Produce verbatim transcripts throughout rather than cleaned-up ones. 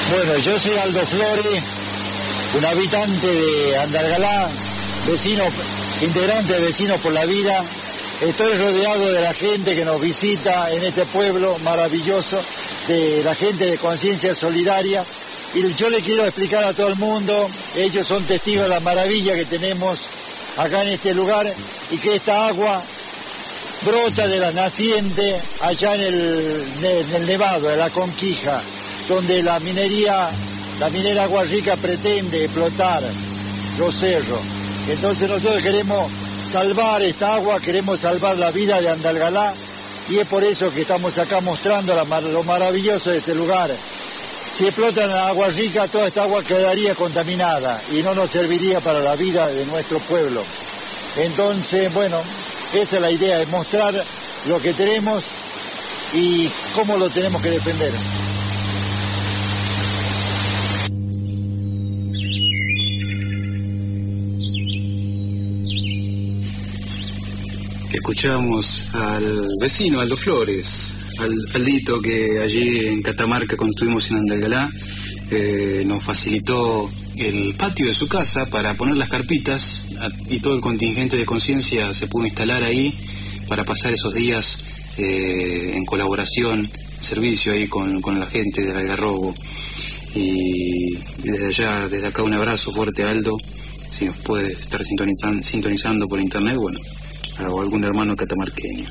Bueno, yo soy Aldo Flores, un habitante de Andalgalá, vecino, integrante de Vecinos por la Vida. Estoy rodeado de la gente que nos visita en este pueblo maravilloso, de la gente de Conciencia Solidaria. Y yo le quiero explicar a todo el mundo, ellos son testigos de la maravilla que tenemos acá en este lugar, y que esta agua brota de la naciente allá en el, en el Nevado, en la Conquija, donde la minería, la minera Agua Rica pretende explotar los cerros. Entonces nosotros queremos salvar esta agua, queremos salvar la vida de Andalgalá, y es por eso que estamos acá mostrando la, lo maravilloso de este lugar. Si explotan la Agua Rica, toda esta agua quedaría contaminada y no nos serviría para la vida de nuestro pueblo. Entonces, bueno, esa es la idea, es mostrar lo que tenemos y cómo lo tenemos que defender. Escuchamos al vecino Aldo Flores, al Aldito, que allí en Catamarca, cuando estuvimos en Andalgalá, eh, nos facilitó el patio de su casa para poner las carpitas, y todo el contingente de Conciencia se pudo instalar ahí para pasar esos días eh, en colaboración, servicio ahí con, con la gente del Algarrobo. Y desde allá, desde acá, un abrazo fuerte a Aldo. Si nos puede estar sintonizando, sintonizando por internet, bueno, o algún hermano catamarqueño.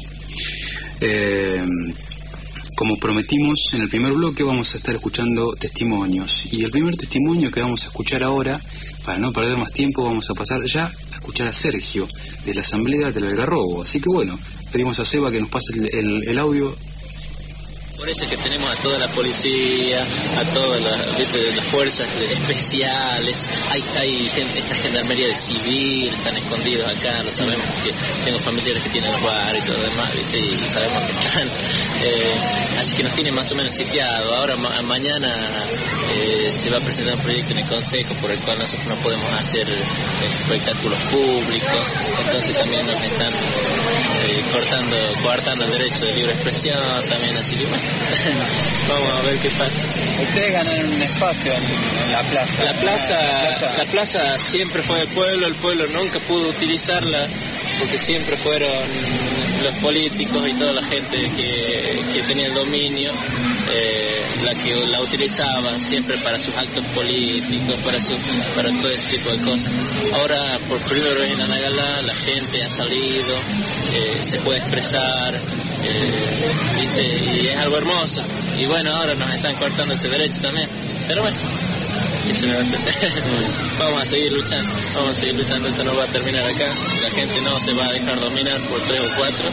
Eh, como prometimos en el primer bloque, vamos a estar escuchando testimonios, y el primer testimonio que vamos a escuchar ahora, para no perder más tiempo, vamos a pasar ya a escuchar a Sergio de la Asamblea del Algarrobo. Así que bueno, pedimos a Seba que nos pase el, el, el audio. Por eso es que tenemos a toda la policía, a todas las, las fuerzas especiales, hay, hay gente, esta gendarmería de civil, están escondidos acá, lo sabemos, porque tengo familiares que tienen los bares y todo lo demás, ¿viste? Y sabemos que están, eh, así que nos tienen más o menos sitiados. Ahora ma- mañana eh, se va a presentar un proyecto en el Consejo por el cual nosotros no podemos hacer espectáculos públicos, entonces también nos están eh, cortando, coartando el derecho de libre expresión también, así que bueno. Vamos a ver qué pasa. Ustedes ganaron un espacio en, en la plaza. La plaza, la plaza. la plaza siempre fue del pueblo, el pueblo nunca pudo utilizarla porque siempre fueron los políticos y toda la gente que, que tenía el dominio eh, la que la utilizaban siempre para sus actos políticos, para su, para todo ese tipo de cosas. Ahora, por primera vez en Andalgalá, la gente ha salido, eh, se puede expresar, eh, ¿viste? Y es algo hermoso. Y bueno, ahora nos están cortando ese derecho también. Pero bueno, ¿qué se le va a hacer? Vamos a seguir luchando, vamos a seguir luchando, esto no va a terminar acá. La gente no se va a dejar dominar por tres o cuatro.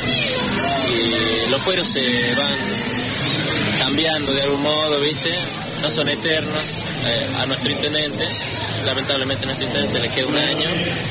Y los fueros se van cambiando de algún modo, ¿viste? No son eternos. Eh, a nuestro intendente, lamentablemente a nuestro intendente le queda un año.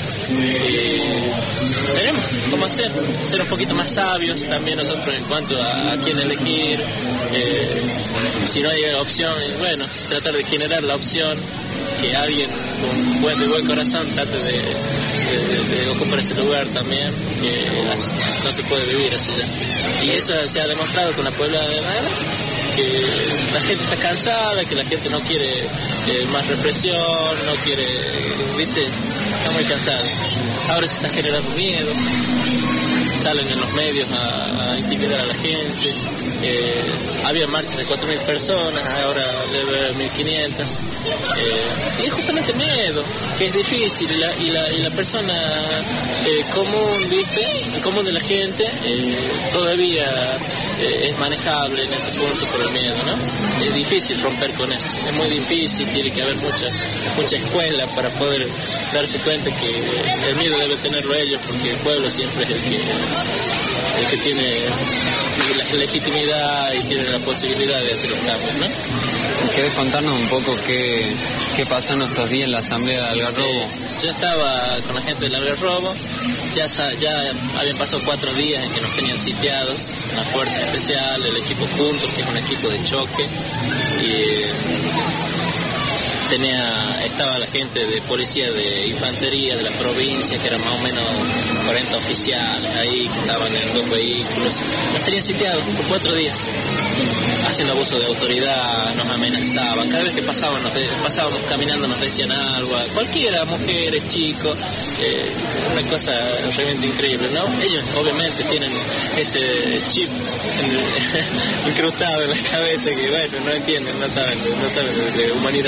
Y veremos cómo hacer, ser un poquito más sabios también nosotros en cuanto a, a quién elegir, eh, si no hay opción, bueno, tratar de generar la opción, que alguien con buen, de buen corazón trate de, de, de, de ocupar ese lugar también, que no se puede vivir así ya. Y eso se ha demostrado con la Puebla de Andalgalá, que la gente está cansada, que la gente no quiere eh, más represión, no quiere, ¿viste? Está muy cansada. Ahora se está generando miedo, salen en los medios a, a intimidar a la gente. Eh, había marchas de cuatro mil personas, ahora debe haber mil quinientas. Eh, y es justamente miedo, que es difícil, y la, y la, y la persona eh, común, ¿viste? El común de la gente eh, todavía eh, es manejable en ese punto por el miedo, ¿no? Es difícil romper con eso, es muy difícil, tiene que haber mucha, mucha escuela para poder darse cuenta que el miedo debe tenerlo ellos, porque el pueblo siempre es el que, el que tiene la legitimidad y tiene la posibilidad de hacer los cambios, ¿no? ¿Querés contarnos un poco qué, qué pasó en estos días en la Asamblea de Algarrobo? Sí, yo estaba con la gente del Algarrobo, ya, ya habían pasado cuatro días en que nos tenían sitiados, la fuerza especial, el equipo Juntos, que es un equipo de choque, y tenía, estaba la gente de policía de infantería de la provincia, que eran más o menos cuarenta oficiales ahí, que estaban en dos vehículos. Nos tenían sitiados por cuatro días, haciendo abuso de autoridad, nos amenazaban. Cada vez que pasaban, nos de, pasábamos caminando nos decían algo, cualquiera, mujeres, chicos, eh, una cosa realmente increíble, ¿no? Ellos obviamente tienen ese chip incrustado en la cabeza que, bueno, no entienden, no saben, no saben de, de humanidad.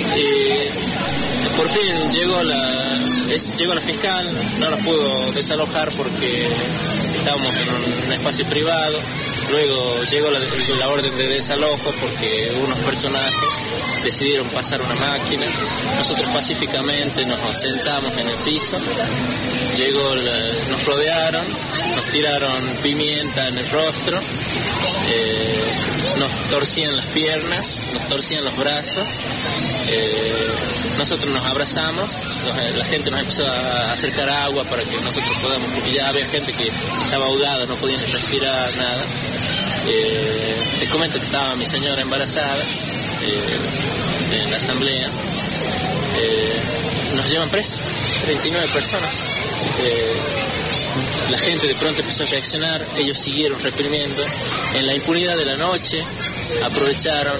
Y por fin llegó la, es, llegó la fiscal, no la pudo desalojar porque estábamos en un espacio privado. Luego llegó la, la orden de desalojo porque unos personajes decidieron pasar una máquina. Nosotros pacíficamente nos sentamos en el piso. Llegó, la, nos rodearon, nos tiraron pimienta en el rostro, eh, nos torcían las piernas, nos torcían los brazos. Eh, nosotros nos abrazamos, la gente nos empezó a acercar agua para que nosotros podamos, porque ya había gente que estaba ahogada, no podían respirar, nada. Eh, te comento que estaba mi señora embarazada eh, en la asamblea. Eh, nos llevan presos, treinta y nueve personas. Eh, la gente de pronto empezó a reaccionar, ellos siguieron reprimiendo. En la impunidad de la noche aprovecharon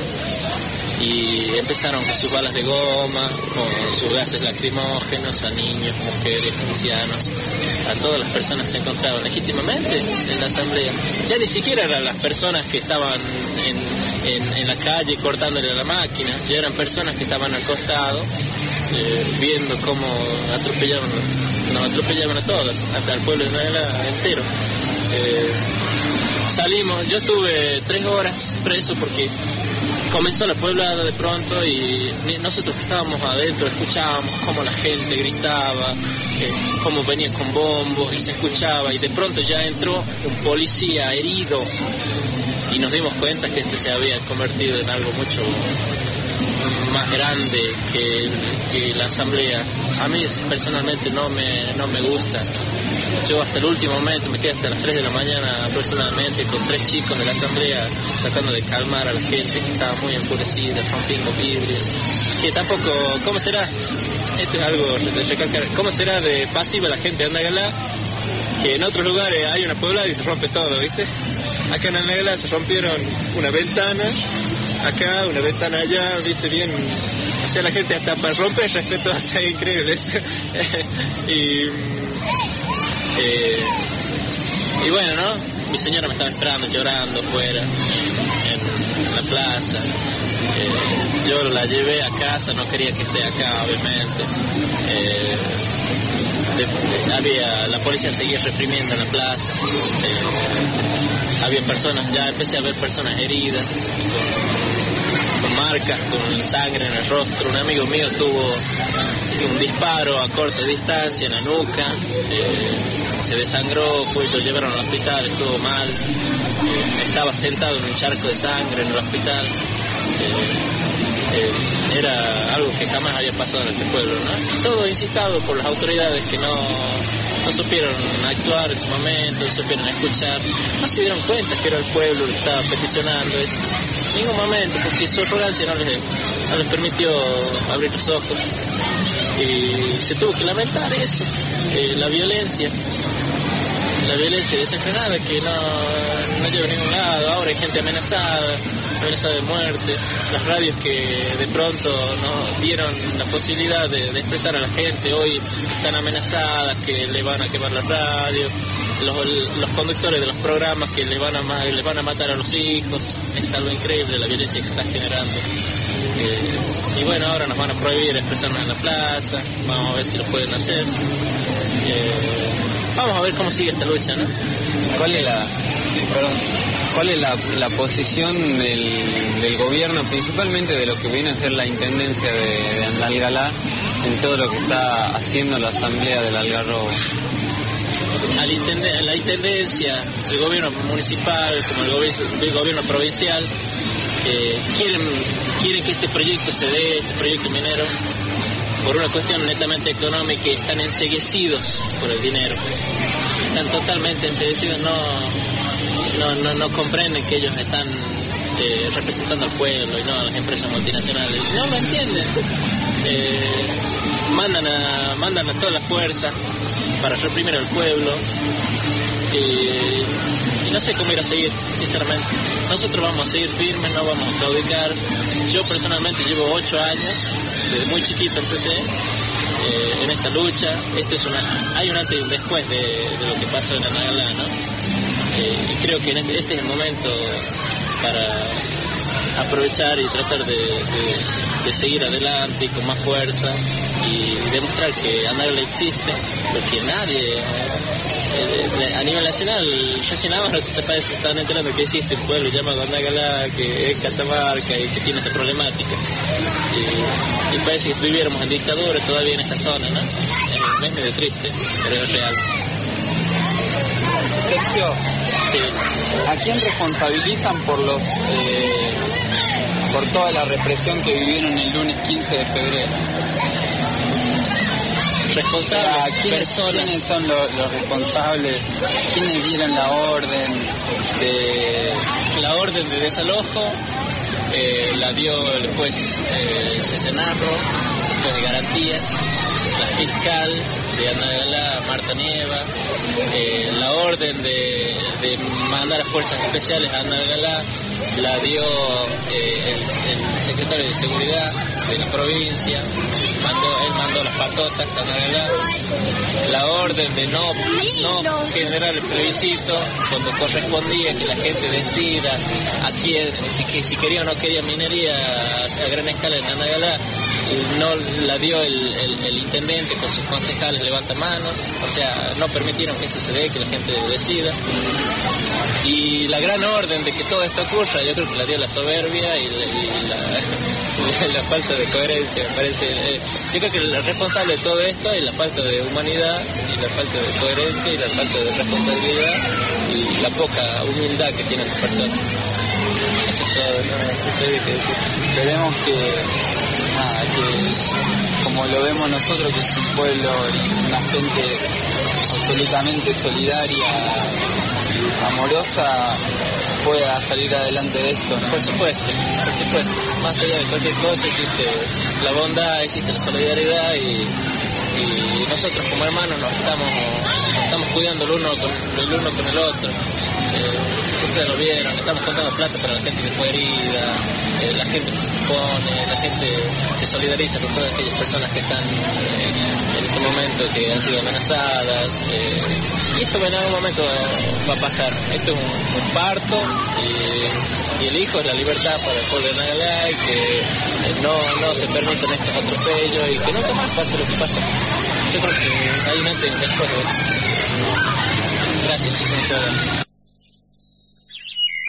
y empezaron con sus balas de goma, con sus gases lacrimógenos a niños, mujeres, ancianos, a todas las personas que se encontraban legítimamente en la asamblea. Ya ni siquiera eran las personas que estaban en, en, en la calle cortándole a la máquina, ya eran personas que estaban al costado, eh, viendo cómo atropellaban, nos atropellaban a todas, hasta el pueblo entero. Eh, salimos, yo estuve tres horas preso porque comenzó la poblada de pronto y nosotros que estábamos adentro escuchábamos cómo la gente gritaba, eh, cómo venían con bombos y se escuchaba, y de pronto ya entró un policía herido y nos dimos cuenta que este se había convertido en algo mucho más grande que, que la asamblea. A mí personalmente no me, no me gusta. Yo hasta el último momento me quedé hasta las tres de la mañana aproximadamente con tres chicos de la asamblea tratando de calmar a la gente que estaba muy enfurecida, rompiendo vidrios. Que tampoco, ¿cómo será? Esto es algo de recalcar. ¿Cómo será de pasiva la gente de Andagalá? Que en otros lugares hay una poblada y se rompe todo, ¿viste? Acá en Andagalá se rompieron una ventana, acá una ventana allá, ¿viste? Bien. O sea, la gente hasta para romper respeto hace increíbles. y... Eh, y bueno, ¿no? Mi señora me estaba esperando llorando afuera, en, en la plaza. Eh, yo la llevé a casa, no quería que esté acá, obviamente. Eh, de, de, había, la policía seguía reprimiendo en la plaza. Eh, había personas, ya empecé a ver personas heridas, con, con marcas, con sangre en el rostro. Un amigo mío tuvo un disparo a corta distancia en la nuca. Eh, se desangró, fue, lo llevaron al hospital, estuvo mal, eh, estaba sentado en un charco de sangre en el hospital. Eh, eh, era algo que jamás había pasado en este pueblo, ¿no? Todo incitado por las autoridades que no, no supieron actuar en su momento, no supieron escuchar, no se dieron cuenta que era el pueblo el que estaba peticionando esto. En ningún momento, porque su arrogancia no les, no les permitió abrir los ojos. Y se tuvo que lamentar eso, eh, la violencia. La violencia desenfrenada que no, no lleva a ningún lado. Ahora hay gente amenazada, amenazada de muerte. Las radios que de pronto nos dieron la posibilidad de, de expresar a la gente hoy están amenazadas, que le van a quemar la radio. Los, los conductores de los programas que le van a le van a matar a los hijos. Es algo increíble la violencia que está generando. Eh, y bueno, ahora nos van a prohibir expresarnos en la plaza. Vamos a ver si lo pueden hacer. Eh, Vamos a ver cómo sigue esta lucha, ¿no? ¿Cuál es la, perdón, cuál es la, la posición del, del gobierno, principalmente de lo que viene a ser la intendencia de, de Andalgalá, en todo lo que está haciendo la asamblea del Algarrobo? A la, intende, la intendencia, el gobierno municipal, como el gobierno, el gobierno provincial, eh, quieren, quieren que este proyecto se dé, este proyecto minero, por una cuestión netamente económica, están enceguecidos por el dinero. Están totalmente enceguecidos, no, no, no, no comprenden que ellos están eh, representando al pueblo y no a las empresas multinacionales. No lo entienden. Eh, mandan, a, mandan a toda la fuerza para reprimir al pueblo. Eh, y no sé cómo ir a seguir, sinceramente. Nosotros vamos a seguir firmes, no vamos a claudicar. Yo personalmente llevo ocho años, desde muy chiquito empecé eh, en esta lucha. Esto es una, hay un antes y un después de, de lo que pasó en Andagalá, ¿no? Eh, y creo que en este, este es el momento para aprovechar y tratar de, de, de seguir adelante y con más fuerza y demostrar que Andagalá existe, porque nadie... Eh, a nivel nacional, recién ahora se están enterando que existe un pueblo llamado Andagalá, que es Catamarca y que tiene esta problemática. Y, y parece que viviéramos en dictadura todavía en esta zona, ¿no? Es medio triste, pero es real. Sergio, sí. ¿A quién responsabilizan por los eh, por toda la represión que vivieron el lunes quince de febrero? Responsables, ¿Quiénes, personas. ¿Quiénes son los, los responsables? ¿Quiénes dieron la orden de la orden de desalojo? Eh, la dio el juez eh, Cesenarro, el juez de garantías, la fiscal de Andagalá, Marta Nieva. Eh, la orden de, de mandar a fuerzas especiales a Andagalá la dio eh, el, el secretario de Seguridad de la provincia. Mandó, él mandó las patotas a Andagalá. La orden de no, no generar el plebiscito cuando correspondía que la gente decida a quién, si, si quería o no quería minería a, a gran escala en Andagalá, no la dio el, el, el intendente con sus concejales levantamanos, o sea, no permitieron que eso se dé, que la gente decida. Y la gran orden de que todo esto ocurra, yo creo que la dio la soberbia y la, y la, la falta de coherencia, me parece. Eh, yo creo que el responsable de todo esto es la falta de humanidad y la falta de coherencia y la falta de responsabilidad y la poca humildad que tienen las personas. Eso es todo, no, no sé qué decir. Esperemos que, nada, que como lo vemos nosotros, que es un pueblo y una gente absolutamente solidaria y amorosa, pueda salir adelante de esto, ¿no? Por supuesto, por supuesto. Más allá de cualquier cosa existe la bondad, existe la solidaridad y, y nosotros como hermanos nos estamos, nos estamos cuidando el uno con el, uno con el otro. Eh, ustedes lo vieron, estamos contando plata para la gente que fue herida, eh, la gente pone, la gente se solidariza con todas aquellas personas que están eh, en este momento que han sido amenazadas. Eh, y esto en algún momento va a pasar. Esto es un, un parto y, y el hijo es la libertad para el pueblo de Andagalá y que eh, no, no se permitan estos atropellos y que nunca más pase lo que pasó. Yo creo que hay un antes y un después de esto. Gracias, chicos, muchas gracias.